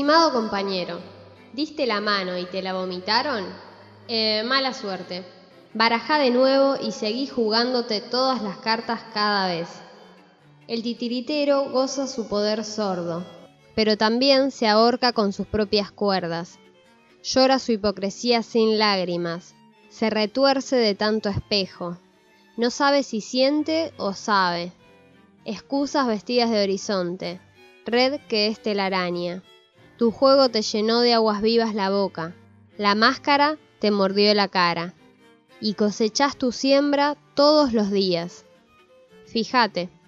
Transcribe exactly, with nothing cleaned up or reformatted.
Estimado compañero, ¿diste la mano y te la vomitaron? Eh, mala suerte. Barajá de nuevo y seguí jugándote todas las cartas cada vez. El titiritero goza su poder sordo, pero también se ahorca con sus propias cuerdas. Llora su hipocresía sin lágrimas, se retuerce de tanto espejo. No sabe si siente o sabe. Excusas vestidas de horizonte, red que es telaraña. Tu juego te llenó de aguas vivas la boca, la máscara te mordió la cara, y cosechás tu siembra todos los días. Fíjate.